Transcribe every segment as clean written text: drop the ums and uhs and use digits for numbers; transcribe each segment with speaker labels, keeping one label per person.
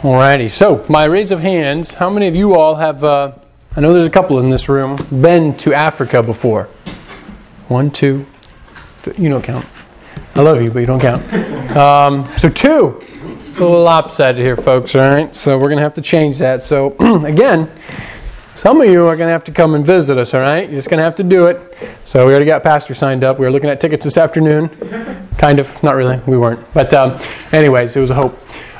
Speaker 1: Alrighty, so my raise of hands, how many of you all have, I know there's a couple in this room, been to Africa before? 1, 2, you don't count. I love you, but you don't count. So 2. It's a little lopsided here, folks, alright? So we're going to have to change that. So, again, some of you are going to have to come and visit us, alright? You're just going to have to do it. So we already got Pastor signed up. We were looking at tickets this afternoon. Kind of, not really, we weren't. But anyways, it was a hope.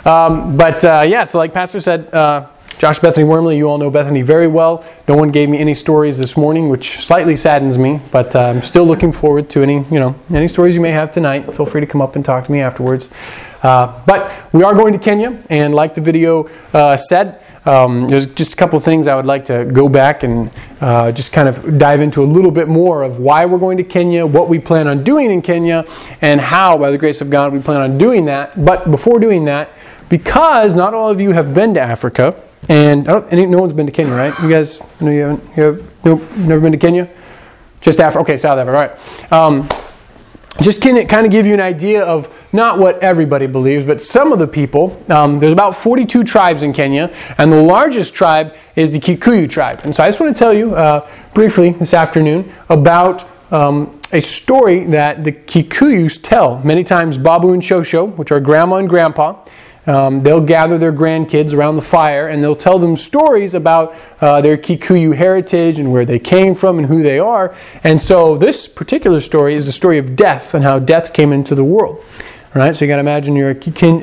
Speaker 1: So like Pastor said, Josh Bethany Wormley, you all know Bethany very well. No one gave me any stories this morning, which slightly saddens me, but I'm still looking forward to any stories you may have tonight. Feel free to come up and talk to me afterwards. But we are going to Kenya, and like the video said, there's just a couple of things I would like to go back and just kind of dive into a little bit more of why we're going to Kenya, what we plan on doing in Kenya, and how, by the grace of God, we plan on doing that. But before doing that, because not all of you have been to Africa, and no one's been to Kenya, right? You guys, no, you've never been to Kenya? Just Africa, okay, South Africa, all right. Just can kind of give you an idea of not what everybody believes, but some of the people. There's about 42 tribes in Kenya, and the largest tribe is the Kikuyu tribe. And so I just want to tell you briefly this afternoon about a story that the Kikuyus tell. Many times Babu and Shosho, which are grandma and grandpa, they'll gather their grandkids around the fire and they'll tell them stories about their Kikuyu heritage and where they came from and who they are. And so this particular story is the story of death and how death came into the world. All right, so you got to imagine you're a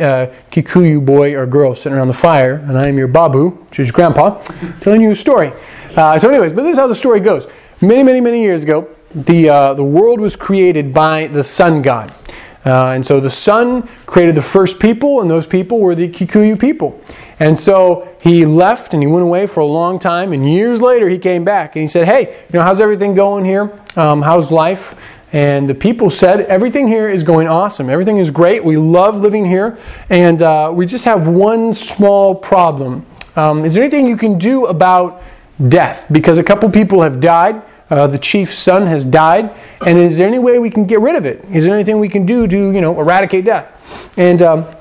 Speaker 1: Kikuyu boy or girl sitting around the fire, and I am your Babu, which is grandpa, telling you a story. But this is how the story goes. Many years ago, the world was created by the sun god. And so the sun created the first people, and those people were the Kikuyu people. And so he left and he went away for a long time, and years later he came back and he said, hey, how's everything going here? How's life? And the people said, everything here is going awesome. Everything is great. We love living here. And we just have one small problem. Is there anything you can do about death? Because a couple people have died. The chief's son has died, and is there any way we can get rid of it? Is there anything we can do to, eradicate death? And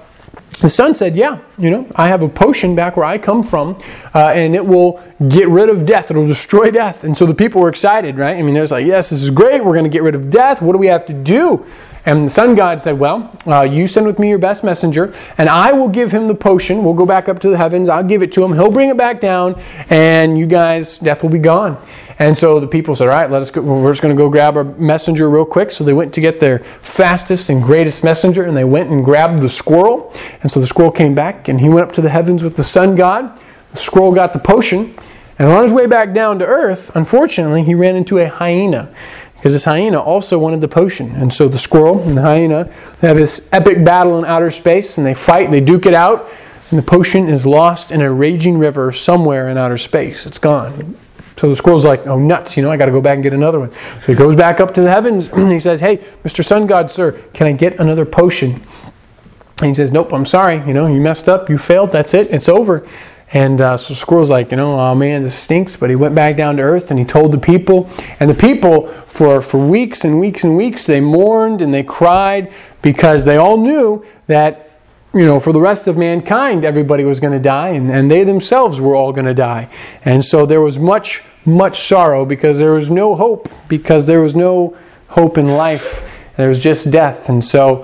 Speaker 1: the son said, yeah, I have a potion back where I come from, and it will get rid of death. It'll destroy death. And so the people were excited, right? They're like, yes, this is great. We're going to get rid of death. What do we have to do? And the sun god said, well, you send with me your best messenger, and I will give him the potion. We'll go back up to the heavens. I'll give it to him. He'll bring it back down, and you guys, death will be gone. And so the people said, all right, let's go. We're just going to go grab our messenger real quick. So they went to get their fastest and greatest messenger, and they went and grabbed the squirrel. And so the squirrel came back, and he went up to the heavens with the sun god. The squirrel got the potion, and on his way back down to earth, unfortunately, he ran into a hyena, because this hyena also wanted the potion. And so the squirrel and the hyena, they have this epic battle in outer space, and they fight, and they duke it out, and the potion is lost in a raging river somewhere in outer space. It's gone. So the squirrel's like, oh nuts, I got to go back and get another one. So he goes back up to the heavens, and he says, hey, Mr. Sun God, sir, can I get another potion? And he says, nope, I'm sorry, you messed up, you failed, that's it, it's over. And so the squirrel's like, oh man, this stinks. But he went back down to earth and he told the people. And the people, for weeks and weeks and weeks, they mourned and they cried because they all knew that, for the rest of mankind, everybody was going to die. And they themselves were all going to die. And so there was much sorrow because there was no hope. Because there was no hope in life. There was just death. And so,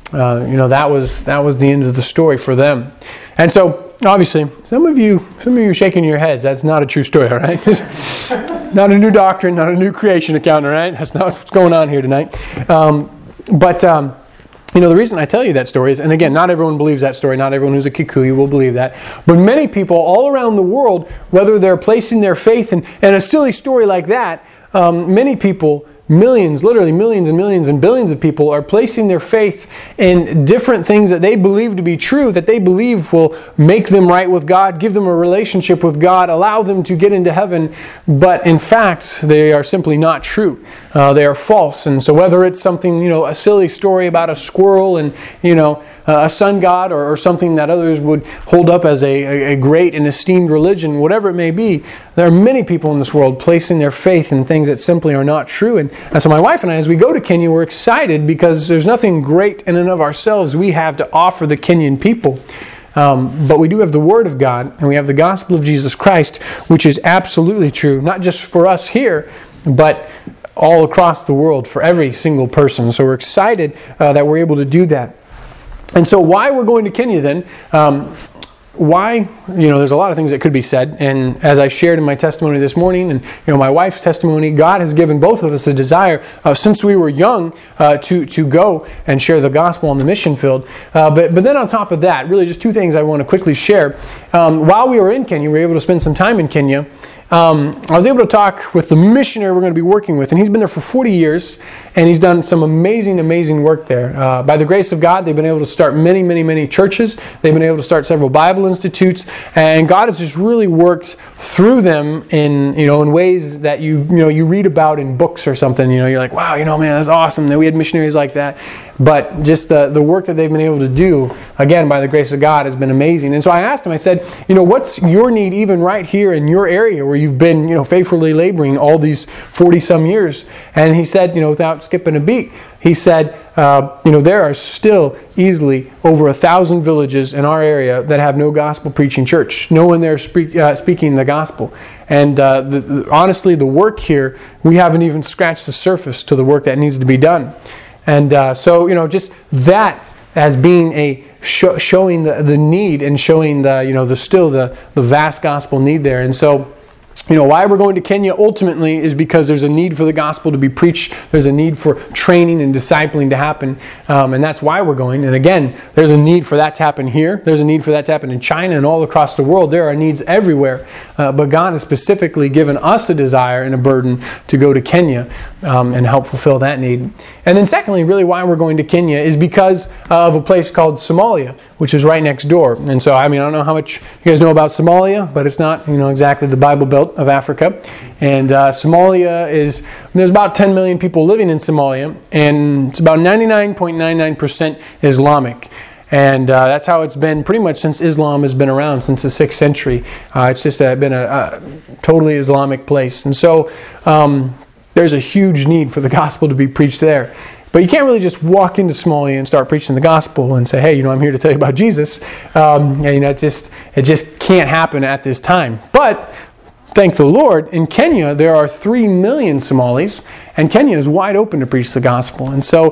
Speaker 1: that was the end of the story for them. And so, obviously, some of you are shaking your heads. That's not a true story, all right? Not a new doctrine, not a new creation account, all right? That's not what's going on here tonight. The reason I tell you that story is, and again, not everyone believes that story. Not everyone who's a Kikuyu will believe that. But many people all around the world, whether they're placing their faith in a silly story like that, many people, literally millions and millions and billions of people are placing their faith in different things that they believe to be true, that they believe will make them right with God, give them a relationship with God, allow them to get into heaven. But in fact, they are simply not true. They are false. And so whether it's something, a silly story about a squirrel and, a sun god or something that others would hold up as a great and esteemed religion, whatever it may be, there are many people in this world placing their faith in things that simply are not true. And so my wife and I, as we go to Kenya, we're excited because there's nothing great in and of ourselves we have to offer the Kenyan people. But we do have the Word of God, and we have the gospel of Jesus Christ, which is absolutely true, not just for us here, but all across the world for every single person. So we're excited that we're able to do that. And so why we're going to Kenya then, why, there's a lot of things that could be said. And as I shared in my testimony this morning and, my wife's testimony, God has given both of us a desire since we were young to go and share the gospel on the mission field. But then on top of that, really just two things I want to quickly share. While we were in Kenya, we were able to spend some time in Kenya. I was able to talk with the missionary we're going to be working with, and he's been there for 40 years, and he's done some amazing work there. By the grace of God, they've been able to start many churches. They've been able to start several Bible institutes, and God has just really worked through them in ways that you read about in books or something. You're like, wow, man, that's awesome that we had missionaries like that. But just the work that they've been able to do, again, by the grace of God, has been amazing. And so I asked him, I said, what's your need even right here in your area where you've been, faithfully laboring all these 40-some years? And he said, without skipping a beat, he said, there are still easily over 1,000 villages in our area that have no gospel preaching church. No one there speaking the gospel. And honestly, the work here, we haven't even scratched the surface to the work that needs to be done. And so, just that as being a showing the need and showing the vast gospel need there. And so, why we're going to Kenya ultimately is because there's a need for the gospel to be preached. There's a need for training and discipling to happen. And that's why we're going. And again, there's a need for that to happen here. There's a need for that to happen in China and all across the world. There are needs everywhere. But God has specifically given us a desire and a burden to go to Kenya and help fulfill that need. And then secondly, really why we're going to Kenya is because of a place called Somalia, which is right next door. And so, I don't know how much you guys know about Somalia, but it's not, exactly the Bible Belt of Africa. And Somalia there's about 10 million people living in Somalia, and it's about 99.99% Islamic. And that's how it's been pretty much since Islam has been around, since the 6th century. It's just been a totally Islamic place. And so there's a huge need for the gospel to be preached there. But you can't really just walk into Somalia and start preaching the gospel and say, hey, I'm here to tell you about Jesus. It just can't happen at this time. But thank the Lord, in Kenya, there are 3 million Somalis, and Kenya is wide open to preach the gospel. And so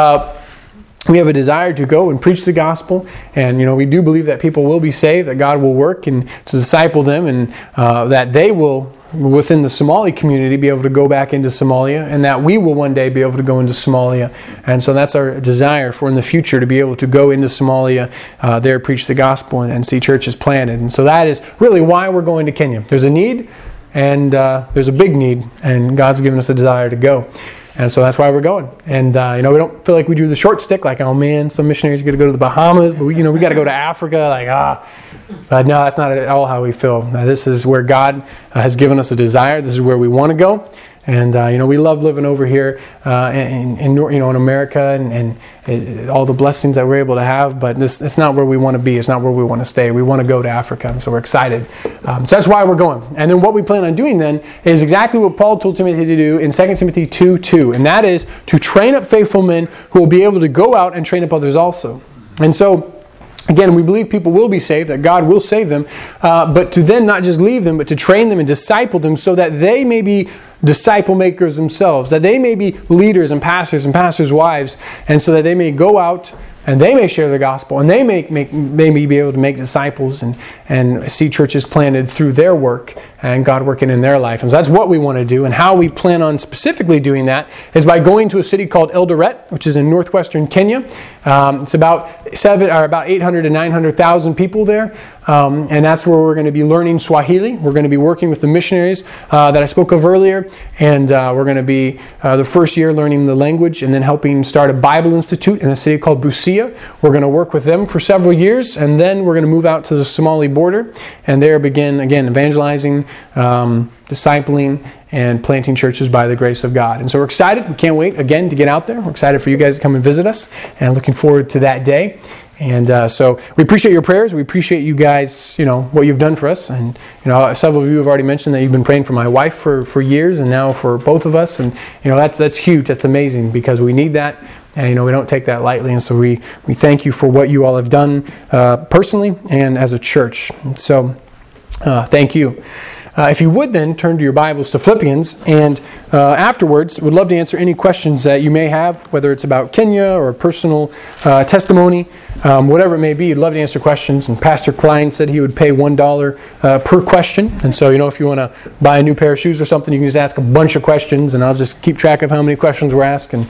Speaker 1: we have a desire to go and preach the gospel, and we do believe that people will be saved, that God will work and to disciple them, and that they will, within the Somali community, be able to go back into Somalia, and that we will one day be able to go into Somalia. And so that's our desire for in the future, to be able to go into Somalia, there preach the gospel and see churches planted. And so that is really why we're going to Kenya. There's a need, and there's a big need, and God's given us a desire to go. And so that's why we're going. And, we don't feel like we do the short stick, like, oh man, some missionaries got to go to the Bahamas, but we got to go to Africa, But no, that's not at all how we feel. This is where God has given us a desire. This is where we want to go. And, we love living over here in America and all the blessings that we're able to have. But it's not where we want to be. It's not where we want to stay. We want to go to Africa. And so we're excited. So that's why we're going. And then what we plan on doing then is exactly what Paul told Timothy to do in 2 Timothy 2:2. And that is to train up faithful men who will be able to go out and train up others also. And so, again, we believe people will be saved, that God will save them, but to then not just leave them, but to train them and disciple them so that they may be disciple makers themselves, that they may be leaders and pastors' wives, and so that they may go out and they may share the gospel, and they may be able to make disciples and see churches planted through their work and God working in their life. And so that's what we want to do. And how we plan on specifically doing that is by going to a city called Eldoret, which is in northwestern Kenya. It's about 800 to 900,000 people there. And that's where we're going to be learning Swahili. We're going to be working with the missionaries that I spoke of earlier. And we're going to be the first year learning the language and then helping start a Bible Institute in a city called Busia. We're going to work with them for several years. And then we're going to move out to the Somali border and there begin, again, evangelizing, discipling, and planting churches by the grace of God. And so we're excited. We can't wait, again, to get out there. We're excited for you guys to come and visit us and looking forward to that day. And so we appreciate your prayers. We appreciate you guys, what you've done for us. And, several of you have already mentioned that you've been praying for my wife for years and now for both of us. And, that's huge. That's amazing because we need that. And, we don't take that lightly. And so we thank you for what you all have done personally and as a church. And so thank you. If you would then turn to your Bibles to Philippians, and afterwards would love to answer any questions that you may have, whether it's about Kenya or personal testimony, whatever it may be. You'd love to answer questions. And Pastor Klein said he would pay $1 per question. And so, if you want to buy a new pair of shoes or something, you can just ask a bunch of questions, and I'll just keep track of how many questions we're asking.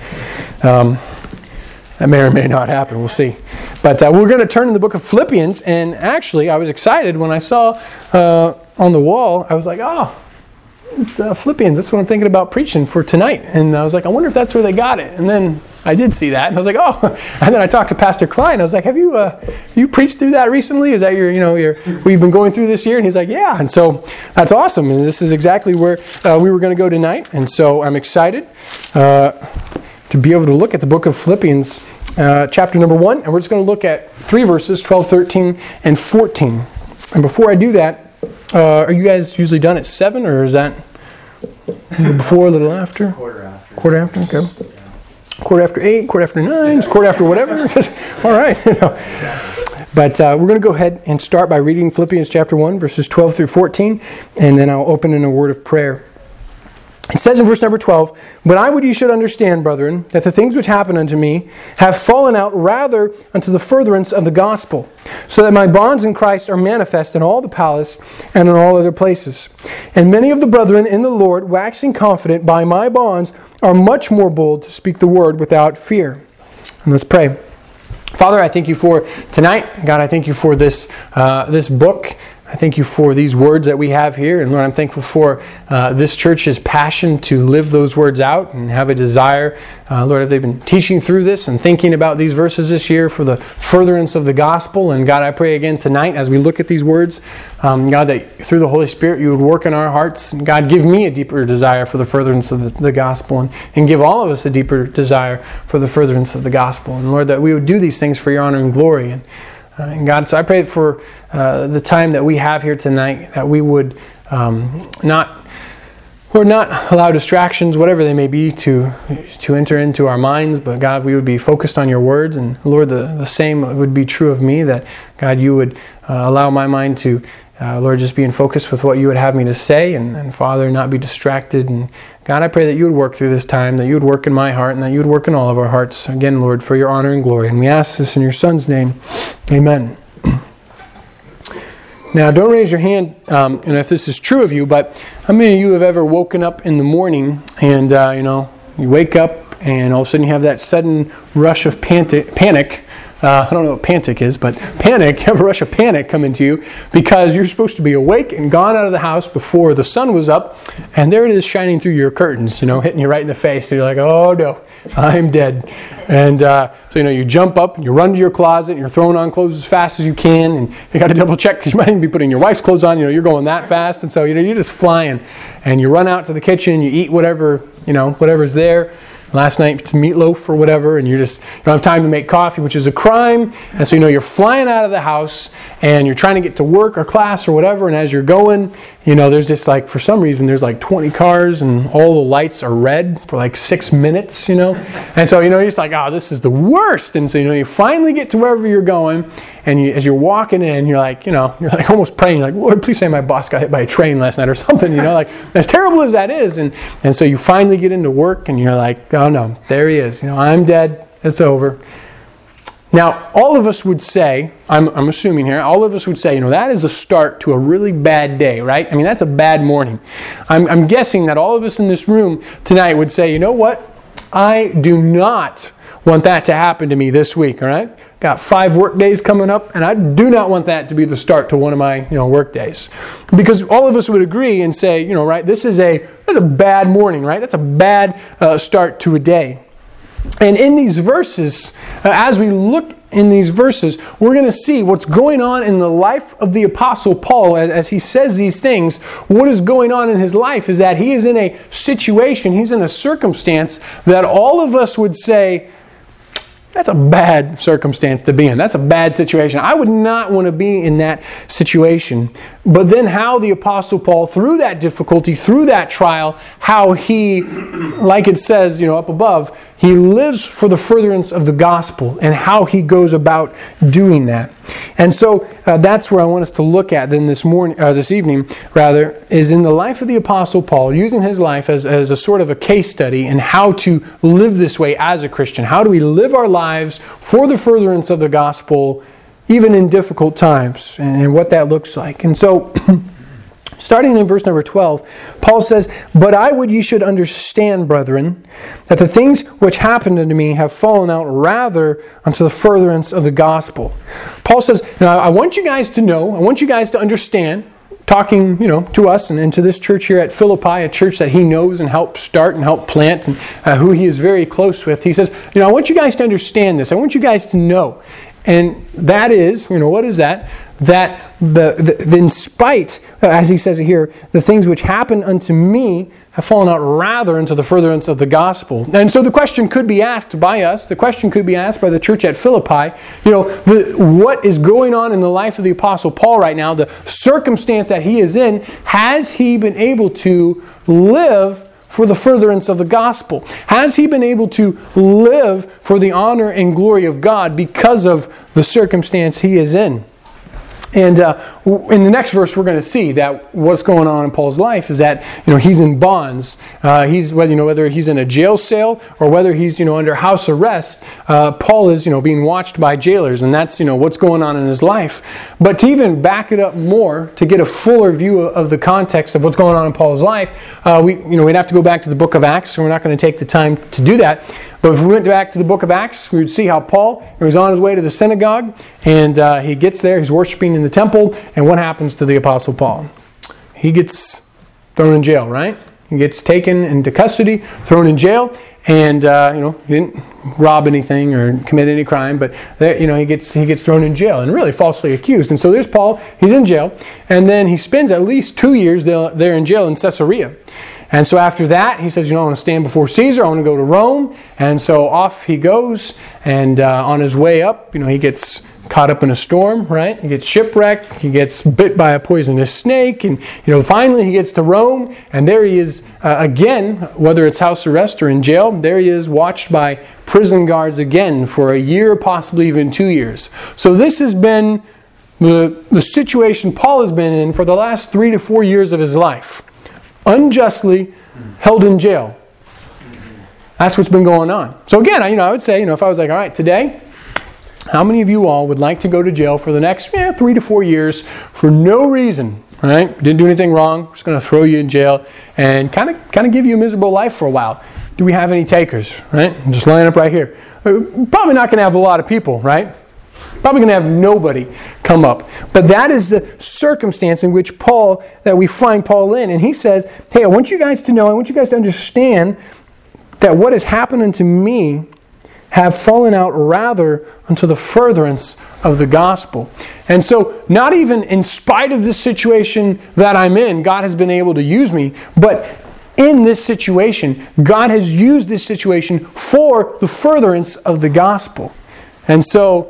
Speaker 1: That may or may not happen. We'll see. But we're going to turn to the book of Philippians. And actually, I was excited when I saw on the wall, I was like, Philippians, that's what I'm thinking about preaching for tonight. And I was like, I wonder if that's where they got it. And then I did see that. And I was like, And then I talked to Pastor Klein. I was like, have you preached through that recently? Is that we've been going through this year? And he's like, yeah. And so that's awesome. And this is exactly where we were going to go tonight. And so I'm excited to be able to look at the book of Philippians, chapter number 1. And we're just going to look at 3 verses, 12, 13, and 14. And before I do that, are you guys usually done at 7, or is that before, a little after?
Speaker 2: Quarter after.
Speaker 1: Quarter after, okay. Yeah. Quarter after 8, quarter after 9, quarter after whatever. All right. But we're going to go ahead and start by reading Philippians chapter 1, verses 12 through 14, and then I'll open in a word of prayer. It says in verse number 12, "But I would ye should understand, brethren, that the things which happen unto me have fallen out rather unto the furtherance of the gospel, so that my bonds in Christ are manifest in all the palace and in all other places. And many of the brethren in the Lord, waxing confident by my bonds, are much more bold to speak the word without fear." And let's pray. Father, I thank you for tonight. God, I thank you for this book. I thank you for these words that we have here. And Lord, I'm thankful for this church's passion to live those words out and have a desire. Lord, if they've been teaching through this and thinking about these verses this year for the furtherance of the gospel. And God, I pray again tonight as we look at these words, God, that through the Holy Spirit you would work in our hearts. And God, give me a deeper desire for the furtherance of the gospel, and give all of us a deeper desire for the furtherance of the gospel. And Lord, that we would do these things for your honor and glory. And God, so I pray for the time that we have here tonight, that we would not allow distractions, whatever they may be, to enter into our minds. But God, we would be focused on your words. And Lord, the same would be true of me, that God, you would allow my mind to, Lord, just be in focus with what you would have me to say. And Father, not be distracted. And God, I pray that you would work through this time, that you would work in my heart, and that you would work in all of our hearts. Again, Lord, for your honor and glory. And we ask this in your Son's name. Amen. Now, don't raise your hand, and if this is true of you, but how many of you have ever woken up in the morning and, you wake up and all of a sudden you have that sudden rush of panic. I don't know what panic is, but panic, you have a rush of panic come into you because you're supposed to be awake and gone out of the house before the sun was up, and there it is shining through your curtains, hitting you right in the face. So you're like, oh no, I'm dead. And so you jump up, you run to your closet, and you're throwing on clothes as fast as you can, and you got to double check because you might even be putting your wife's clothes on. You're going that fast, and so you're just flying, and you run out to the kitchen, you eat whatever's there. Last night it's meatloaf or whatever, and you don't have time to make coffee, which is a crime. And so you're flying out of the house, and you're trying to get to work or class or whatever. And as you're going, there's just for some reason there's 20 cars, and all the lights are red for 6 minutes. And so you're just this is the worst. And so you finally get to wherever you're going, and as you're walking in, you're almost praying, Lord, please say my boss got hit by a train last night or something. As terrible as that is, and so you finally get into work, and you're like, oh no, there he is. I'm dead. It's over. Now, all of us would say, I'm assuming here, all of us would say, that is a start to a really bad day, right? I mean, that's a bad morning. I'm guessing that all of us in this room tonight would say, you know what? I do not want that to happen to me this week, all right? Got 5 work days coming up, and I do not want that to be the start to one of my work days. Because all of us would agree and say, right, that's a bad morning, right? That's a bad start to a day. And in these verses, as we look in these verses, we're going to see what's going on in the life of the Apostle Paul. As he says these things, what is going on in his life is that he is in a situation, he's in a circumstance that all of us would say, that's a bad circumstance to be in. That's a bad situation. I would not want to be in that situation. But then how the Apostle Paul, through that difficulty, through that trial, how he, like it says, up above, he lives for the furtherance of the gospel and how he goes about doing that. And so that's where I want us to look at then this evening, is in the life of the Apostle Paul, using his life as a sort of a case study in how to live this way as a Christian. How do we live our lives for the furtherance of the gospel, even in difficult times, and what that looks like. And so, starting in verse number 12, Paul says, "But I would you should understand, brethren, that the things which happened unto me have fallen out rather unto the furtherance of the gospel." Paul says, now I want you guys to know, I want you guys to understand, talking, to us and to this church here at Philippi, a church that he knows and helped start and help plant, and who he is very close with. He says, I want you guys to understand this. I want you guys to know. And that is, what is that? That in spite, as he says here, the things which happened unto me have fallen out rather into the furtherance of the gospel. And so the question could be asked by us, the question could be asked by the church at Philippi, what is going on in the life of the Apostle Paul right now, the circumstance that he is in, has he been able to live for the furtherance of the gospel? Has he been able to live for the honor and glory of God because of the circumstance he is in? And in the next verse, we're going to see that what's going on in Paul's life is that he's in bonds. Whether he's in a jail cell or whether he's under house arrest. Paul is being watched by jailers, and that's what's going on in his life. But to even back it up more, to get a fuller view of the context of what's going on in Paul's life, we'd have to go back to the book of Acts. So we're not going to take the time to do that. But if we went back to the book of Acts, we would see how Paul was on his way to the synagogue, and he gets there, he's worshiping in the temple, and what happens to the Apostle Paul? He gets thrown in jail, right? He gets taken into custody, thrown in jail, and he didn't rob anything or commit any crime, but he gets thrown in jail and really falsely accused. And so there's Paul, he's in jail, and then he spends at least 2 years there in jail in Caesarea. And so after that, he says, I want to stand before Caesar. I want to go to Rome. And so off he goes. And on his way up, he gets caught up in a storm, right? He gets shipwrecked. He gets bit by a poisonous snake. And, finally he gets to Rome. And there he is again, whether it's house arrest or in jail. There he is, watched by prison guards again for a year, possibly even 2 years. So this has been the situation Paul has been in for the last 3 to 4 years of his life. Unjustly held in jail. That's what's been going on. So again, I would say, if I was like, all right, today, how many of you all would like to go to jail for the next 3 to 4 years for no reason? All right, didn't do anything wrong. Just going to throw you in jail and kind of give you a miserable life for a while. Do we have any takers? Right, I'm just line up right here. Probably not going to have a lot of people, right? Probably going to have nobody come up. But that is the circumstance in which we find Paul in. And he says, hey, I want you guys to know, I want you guys to understand that what has happened unto me have fallen out rather unto the furtherance of the gospel. And so, not even in spite of this situation that I'm in, God has been able to use me, but in this situation, God has used this situation for the furtherance of the gospel. And so,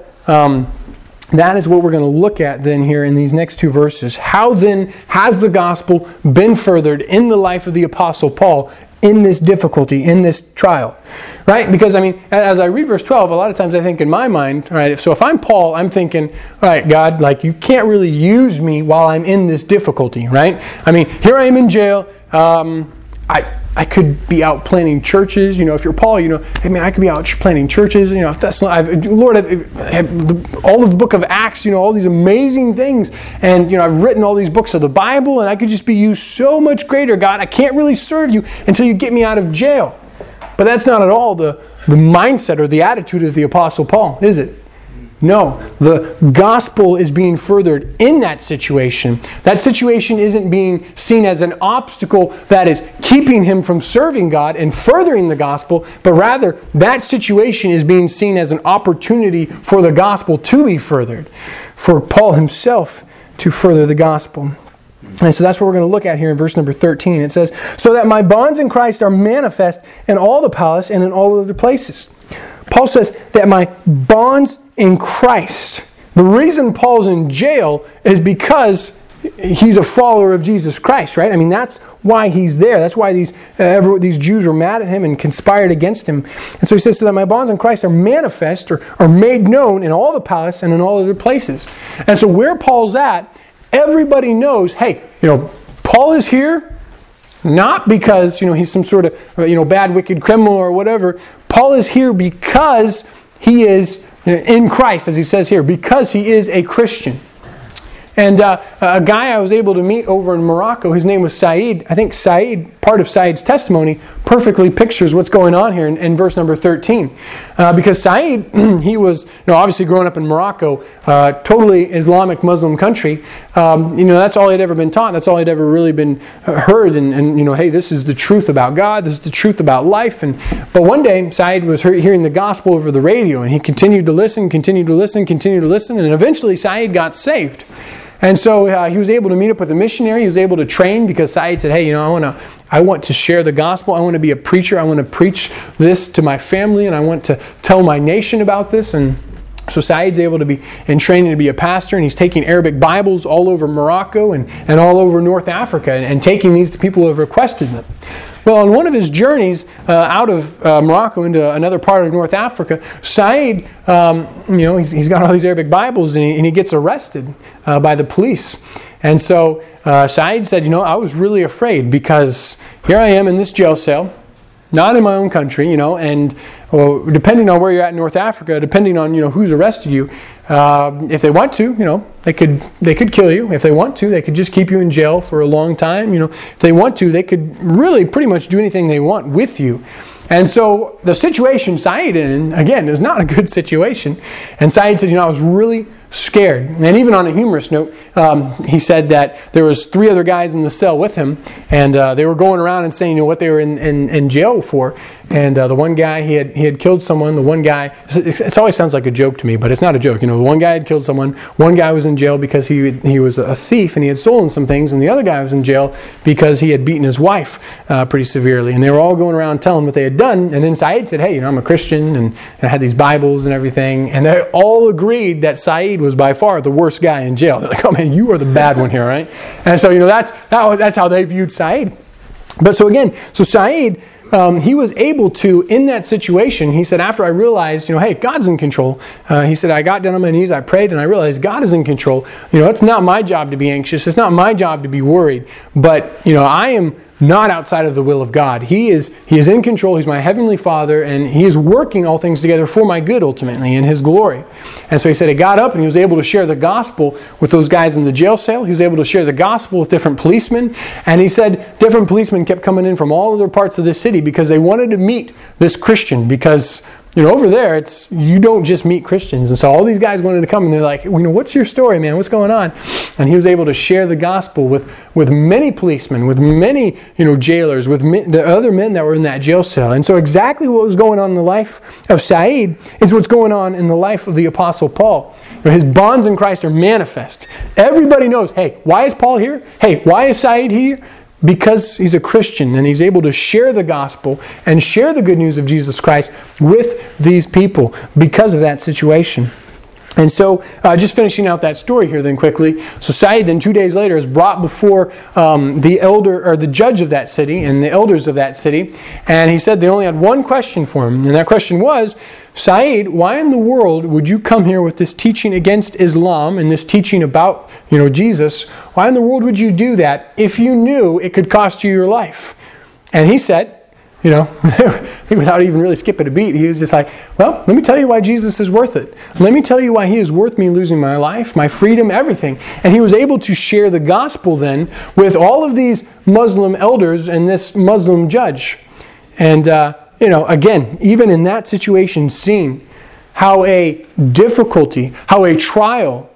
Speaker 1: that is what we're going to look at then here in these next two verses. How then has the gospel been furthered in the life of the Apostle Paul in this difficulty, in this trial? Right? Because, as I read verse 12, a lot of times I think in my mind, right, so if I'm Paul, I'm thinking, all right, God, you can't really use me while I'm in this difficulty, right? Here I am in jail. I could be out planting churches. If you're Paul, I could be out planting churches. If that's not, Lord, all of the book of Acts, all these amazing things. And, I've written all these books of the Bible, and I could just be used so much greater, God. I can't really serve you until you get me out of jail. But that's not at all the mindset or the attitude of the Apostle Paul, is it? No, the gospel is being furthered in that situation. That situation isn't being seen as an obstacle that is keeping him from serving God and furthering the gospel, but rather that situation is being seen as an opportunity for the gospel to be furthered, for Paul himself to further the gospel. And so that's what we're going to look at here in verse number 13. It says, so that my bonds in Christ are manifest in all the palace and in all other places. Paul says that my bonds in Christ. The reason Paul's in jail is because he's a follower of Jesus Christ, right? I mean, that's why he's there. That's why these Jews were mad at him and conspired against him. And so he says, so that my bonds in Christ are manifest or are made known in all the palace and in all other places. And so where Paul's at, everybody knows, hey, Paul is here, not because, he's some sort of, bad, wicked criminal or whatever. Paul is here because he is in Christ, as he says here, because he is a Christian. And a guy I was able to meet over in Morocco, his name was Said. I think Said, part of Said's testimony, perfectly pictures what's going on here in verse number 13. Because Said, he was obviously growing up in Morocco, totally Islamic Muslim country. That's all he'd ever been taught. That's all he'd ever really been heard. And hey, this is the truth about God. This is the truth about life. But one day, Said was hearing the gospel over the radio, and he continued to listen, and eventually Said got saved. And so he was able to meet up with a missionary. He was able to train because Said said, hey, I want to share the gospel. I want to be a preacher. I want to preach this to my family, and I want to tell my nation about this. And so Said's able to be in training to be a pastor, and he's taking Arabic Bibles all over Morocco and all over North Africa and taking these to people who have requested them. Well, on one of his journeys out of Morocco into another part of North Africa, Said, he's got all these Arabic Bibles, and he gets arrested by the police. And so Said said, I was really afraid because here I am in this jail cell, not in my own country, and depending on where you're at in North Africa, depending on who's arrested you, if they want to, they could kill you. If they want to, they could just keep you in jail for a long time. If they want to, they could really pretty much do anything they want with you. And so the situation Said in, again, is not a good situation. And Said said, I was really scared. And even on a humorous note, he said that there was 3 other guys in the cell with him, and they were going around and saying what they were in jail for. And the one guy, he had killed someone. The one guy, it always sounds like a joke to me, but it's not a joke. The one guy had killed someone. One guy was in jail because he was a thief and he had stolen some things, and the other guy was in jail because he had beaten his wife pretty severely. And they were all going around telling what they had done. And then Said said, hey, I'm a Christian, and I had these Bibles and everything. And they all agreed that Said was by far the worst guy in jail. They're like, oh man, you are the bad one here, right? And so that's how they viewed Said. But so Said, he was able to, in that situation, he said, after I realized, hey, God's in control, he said, I got down on my knees, I prayed, and I realized God is in control. It's not my job to be anxious. It's not my job to be worried. But, I am not outside of the will of God. He is in control. He's my heavenly Father, and He is working all things together for my good, ultimately, in His glory. And so he said he got up and he was able to share the gospel with those guys in the jail cell. He was able to share the gospel with different policemen. And he said different policemen kept coming in from all other parts of the city because they wanted to meet this Christian, because over there, you don't just meet Christians. And so all these guys wanted to come, and they're like, what's your story, man? What's going on? And he was able to share the gospel with many policemen, with many, jailers, with the other men that were in that jail cell. And so exactly what was going on in the life of Said is what's going on in the life of the Apostle Paul. His bonds in Christ are manifest. Everybody knows, hey, why is Paul here? Hey, why is Said here? Because he's a Christian, and he's able to share the gospel and share the good news of Jesus Christ with these people because of that situation. And so, just finishing out that story here then quickly. So Said then 2 days later is brought before the elder or the judge of that city and the elders of that city. And he said they only had one question for him. And that question was, Said, why in the world would you come here with this teaching against Islam and this teaching about, Jesus? Why in the world would you do that if you knew it could cost you your life? And he said, I think without even really skipping a beat, he was just like, well, let me tell you why Jesus is worth it. Let me tell you why He is worth me losing my life, my freedom, everything. And he was able to share the gospel then with all of these Muslim elders and this Muslim judge. And, again, even in that situation, seeing how a difficulty, how a trial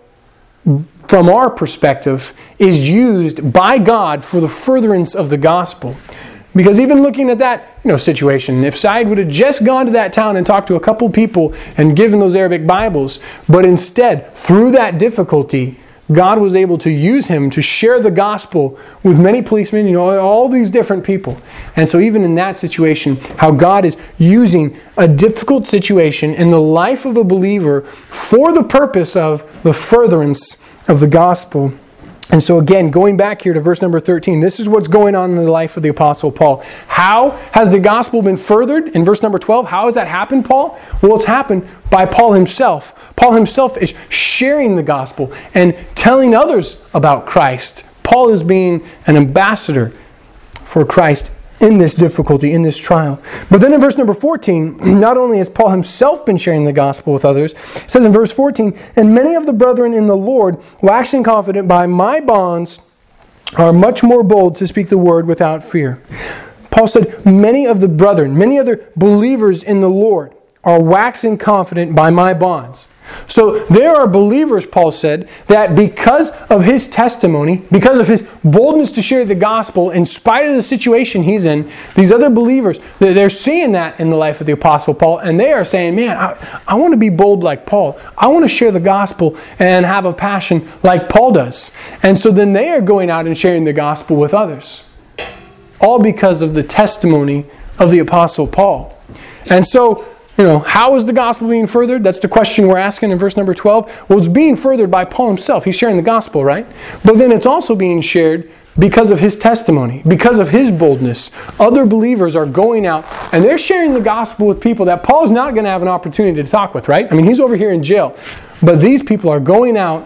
Speaker 1: from our perspective is used by God for the furtherance of the gospel. Because even looking at that situation, if Said would have just gone to that town and talked to a couple people and given those Arabic Bibles, but instead, through that difficulty, God was able to use him to share the gospel with many policemen, all these different people. And so even in that situation, how God is using a difficult situation in the life of a believer for the purpose of the furtherance of the gospel And so again, going back here to verse number 13, this is what's going on in the life of the Apostle Paul. How has the gospel been furthered? In verse number 12, how has that happened, Paul? Well, it's happened by Paul himself. Paul himself is sharing the gospel and telling others about Christ. Paul is being an ambassador for Christ in this difficulty, in this trial. But then in verse number 14, not only has Paul himself been sharing the gospel with others, it says in verse 14, "And many of the brethren in the Lord, waxing confident by my bonds, are much more bold to speak the word without fear." Paul said, many of the brethren, many other believers in the Lord are waxing confident by my bonds. So there are believers, Paul said, that because of his testimony, because of his boldness to share the gospel, in spite of the situation he's in, these other believers, they're seeing that in the life of the Apostle Paul, and they are saying, man, I want to be bold like Paul. I want to share the gospel and have a passion like Paul does. And so then they are going out and sharing the gospel with others. All because of the testimony of the Apostle Paul. And so, how is the gospel being furthered? That's the question we're asking in verse number 12. Well, it's being furthered by Paul himself. He's sharing the gospel, right? But then it's also being shared because of his testimony, because of his boldness. Other believers are going out and they're sharing the gospel with people that Paul's not going to have an opportunity to talk with, right? I mean, he's over here in jail. But these people are going out,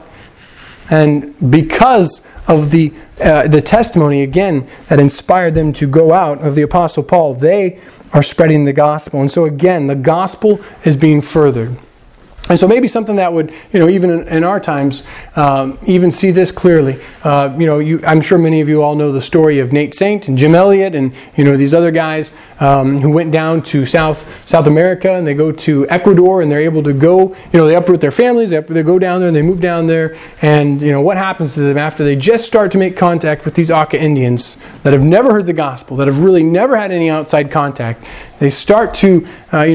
Speaker 1: and because of the testimony, again, that inspired them to go out of the Apostle Paul, they are spreading the gospel. And so again, the gospel is being furthered. And so maybe something that would, even in our times, even see this clearly. I'm sure many of you all know the story of Nate Saint and Jim Elliott and, these other guys who went down to South America, and they go to Ecuador, and they're able to go, they uproot their families, they go down there, and they move down there. And, what happens to them after they just start to make contact with these Auca Indians that have never heard the gospel, that have really never had any outside contact? They start to,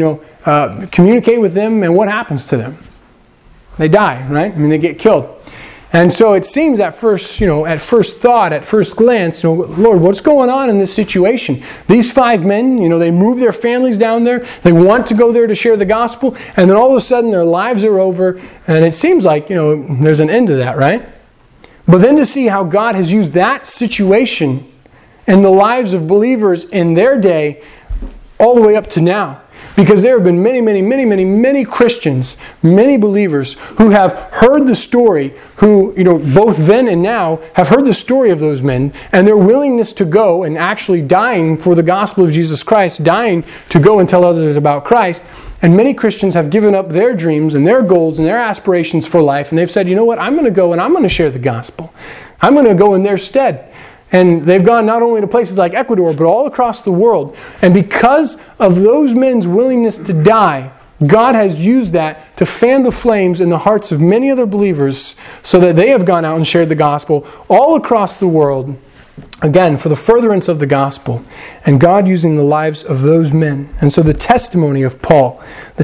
Speaker 1: communicate with them, and what happens to them? They die, right? I mean, they get killed. And so it seems at first, at first thought, at first glance, Lord, what's going on in this situation? These 5 men, they move their families down there. They want to go there to share the gospel, and then all of a sudden their lives are over, and it seems like, there's an end to that, right? But then to see how God has used that situation in the lives of believers in their day all the way up to now. Because there have been many Christians, many believers who have heard the story, who, both then and now have heard the story of those men, and their willingness to go and actually dying for the gospel of Jesus Christ, dying to go and tell others about Christ. And many Christians have given up their dreams and their goals and their aspirations for life, and they've said, you know what, I'm going to go and I'm going to share the gospel. I'm going to go in their stead. And they've gone not only to places like Ecuador, but all across the world. And because of those men's willingness to die, God has used that to fan the flames in the hearts of many other believers so that they have gone out and shared the gospel all across the world, again, for the furtherance of the gospel. And God using the lives of those men. And so the testimony of Paul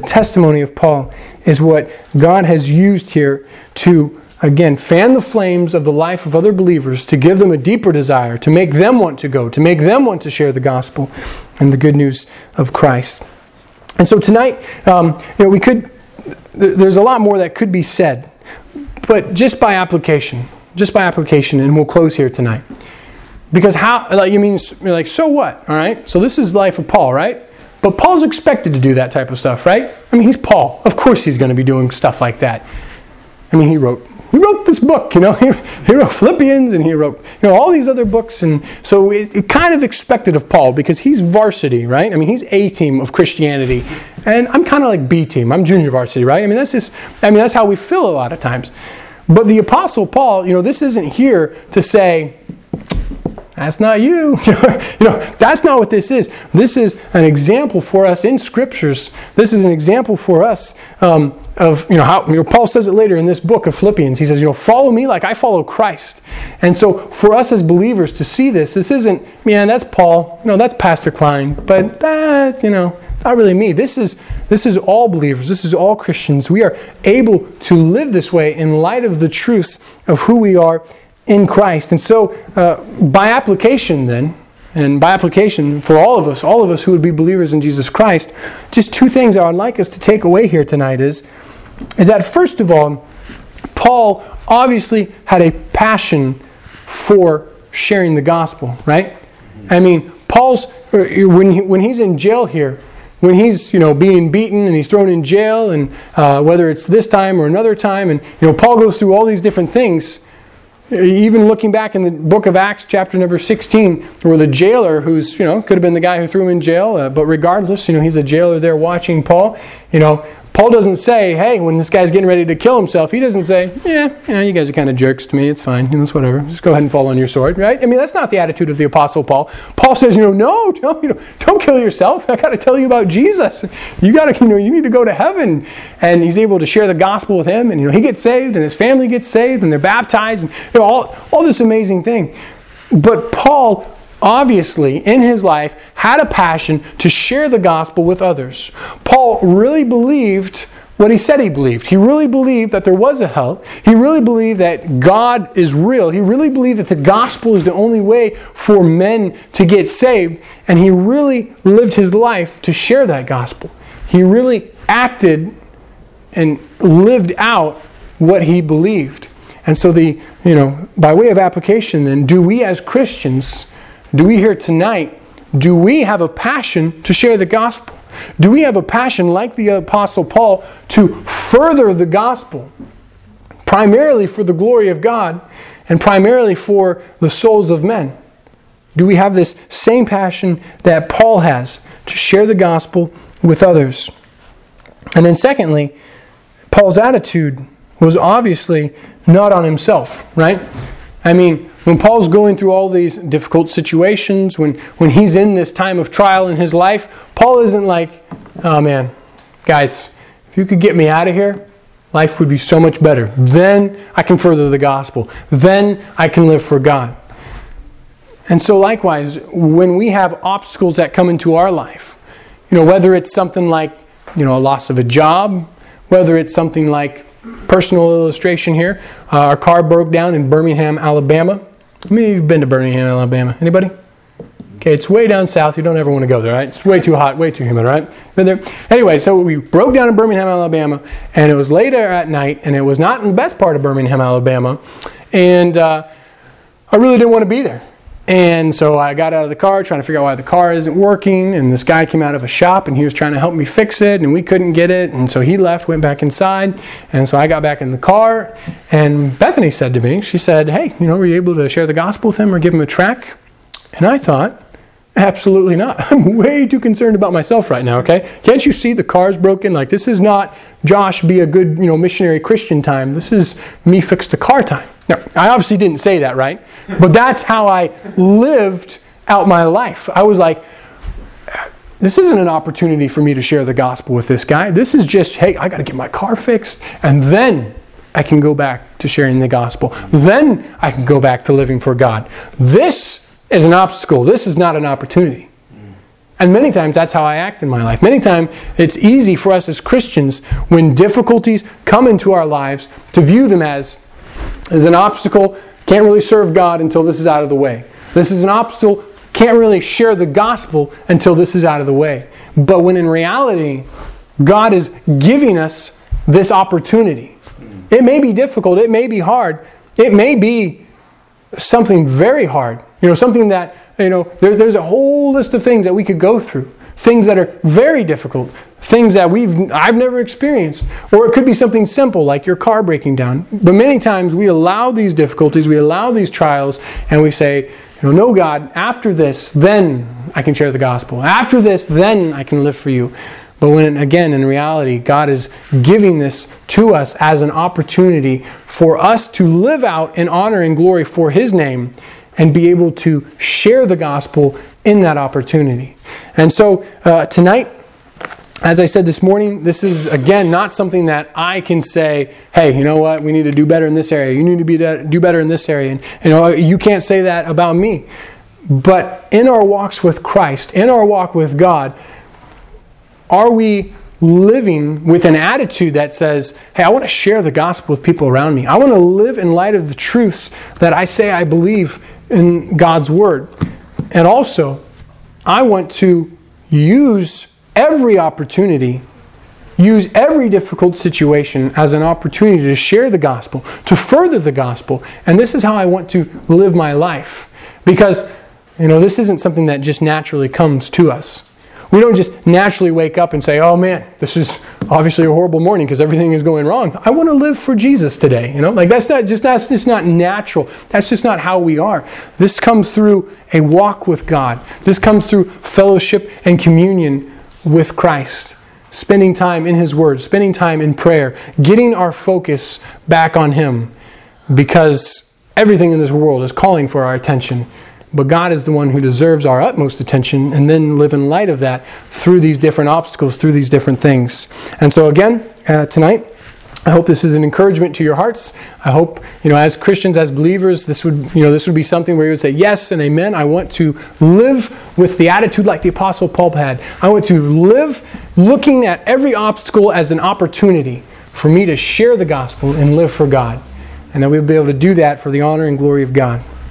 Speaker 1: is what God has used here to, again, fan the flames of the life of other believers, to give them a deeper desire, to make them want to go, to make them want to share the gospel and the good news of Christ. And so tonight, there's a lot more that could be said, but just by application, and we'll close here tonight. Because so what? All right? So this is the life of Paul, right? But Paul's expected to do that type of stuff, right? I mean, he's Paul. Of course he's going to be doing stuff like that. I mean, he wrote this book, he wrote Philippians, and he wrote, all these other books. And so it kind of expected of Paul, because he's varsity, right? I mean, he's A team of Christianity, and I'm kind of like B team. I'm junior varsity, right? I mean, that's how we feel a lot of times. But the Apostle Paul, this isn't here to say, that's not you. That's not what this is. This is an example for us in Scriptures. This is an example for us of how Paul says it later in this book of Philippians. He says, follow me like I follow Christ. And so for us as believers to see this isn't, man, that's Paul. That's Pastor Klein. But that, not really me. This is all believers. This is all Christians. We are able to live this way in light of the truths of who we are in Christ. And so by application then, and by application for all of us who would be believers in Jesus Christ, just 2 things I would like us to take away here tonight is that first of all, Paul obviously had a passion for sharing the gospel, right? I mean, Paul's, when he's in jail here, when he's, being beaten and he's thrown in jail, and whether it's this time or another time, and, Paul goes through all these different things. Even looking back in the book of Acts, chapter number 16, where the jailer, who's, could have been the guy who threw him in jail, but regardless, he's a jailer there watching Paul. Paul doesn't say, hey, when this guy's getting ready to kill himself, he doesn't say, yeah, you guys are kind of jerks to me, it's fine, it's whatever, just go ahead and fall on your sword, right? I mean, that's not the attitude of the Apostle Paul. Paul says, no, don't kill yourself. I got to tell you about Jesus. You got to, you need to go to heaven. And he's able to share the gospel with him, and he gets saved, and his family gets saved, and they're baptized, and all this amazing thing. But Paul, obviously, in his life, had a passion to share the gospel with others. Paul really believed what he said he believed. He really believed that there was a hell. He really believed that God is real. He really believed that the gospel is the only way for men to get saved. And he really lived his life to share that gospel. He really acted and lived out what he believed. And so by way of application then, do we as Christians, do we here tonight, do we have a passion to share the gospel? Do we have a passion like the Apostle Paul to further the gospel, primarily for the glory of God and primarily for the souls of men? Do we have this same passion that Paul has to share the gospel with others? And then secondly, Paul's attitude was obviously not on himself, right? I mean, when Paul's going through all these difficult situations, when he's in this time of trial in his life, Paul isn't like, oh man, guys, if you could get me out of here, life would be so much better. Then I can further the gospel. Then I can live for God. And so likewise, when we have obstacles that come into our life, whether it's something like, a loss of a job, whether it's something like, personal illustration here, our car broke down in Birmingham, Alabama. How many of you have been to Birmingham, Alabama? Anybody? Okay, it's way down south. You don't ever want to go there, right? It's way too hot, way too humid, right? Been there? Anyway, so we broke down in Birmingham, Alabama, and it was later at night, and it was not in the best part of Birmingham, Alabama, and I really didn't want to be there. And so I got out of the car trying to figure out why the car isn't working, and this guy came out of a shop and he was trying to help me fix it, and we couldn't get it, and so he left, went back inside, and so I got back in the car, and Bethany said to me, she said, hey, were you able to share the gospel with him or give him a tract? And I thought, absolutely not. I'm way too concerned about myself right now, okay? Can't you see the car's broken? Like, this is not Josh be a good, missionary Christian time. This is me fix the car time. Now, I obviously didn't say that, right? But that's how I lived out my life. I was like, this isn't an opportunity for me to share the gospel with this guy. This is just, hey, I got to get my car fixed, and then I can go back to sharing the gospel. Then I can go back to living for God. This is an obstacle. This is not an opportunity. And many times that's how I act in my life. Many times it's easy for us as Christians, when difficulties come into our lives, to view them as an obstacle. Can't really serve God until this is out of the way. This is an obstacle. Can't really share the gospel until this is out of the way. But when in reality, God is giving us this opportunity. It may be difficult. It may be hard. It may be something very hard. Something that, there's a whole list of things that we could go through. Things that are very difficult. Things that I've never experienced. Or it could be something simple like your car breaking down. But many times we allow these difficulties, we allow these trials, and we say, no, God, after this, then I can share the gospel. After this, then I can live for you. But when, again, in reality, God is giving this to us as an opportunity for us to live out in honor and glory for His name and be able to share the gospel in that opportunity. And so tonight, as I said this morning, this is, again, not something that I can say, hey, you know what, we need to do better in this area. You need to do better in this area. And you can't say that about me. But in our walks with Christ, in our walk with God, are we living with an attitude that says, hey, I want to share the gospel with people around me. I want to live in light of the truths that I say I believe in God's Word. And also, I want to use every opportunity use every difficult situation as an opportunity to share the gospel, to further the gospel. And this is how I want to live my life. Because, this isn't something that just naturally comes to us. We don't just naturally wake up and say, oh man, this is obviously a horrible morning because everything is going wrong. I want to live for Jesus today. That's just not natural. That's just not how we are. This comes through a walk with God. This comes through fellowship and communion with Christ. Spending time in His Word, spending time in prayer, getting our focus back on Him, because everything in this world is calling for our attention. But God is the one who deserves our utmost attention, and then live in light of that through these different obstacles, through these different things. And so again, tonight, I hope this is an encouragement to your hearts. I hope, as Christians, as believers, this would be something where you would say yes and amen. I want to live with the attitude like the Apostle Paul had. I want to live looking at every obstacle as an opportunity for me to share the gospel and live for God. And that we'll be able to do that for the honor and glory of God.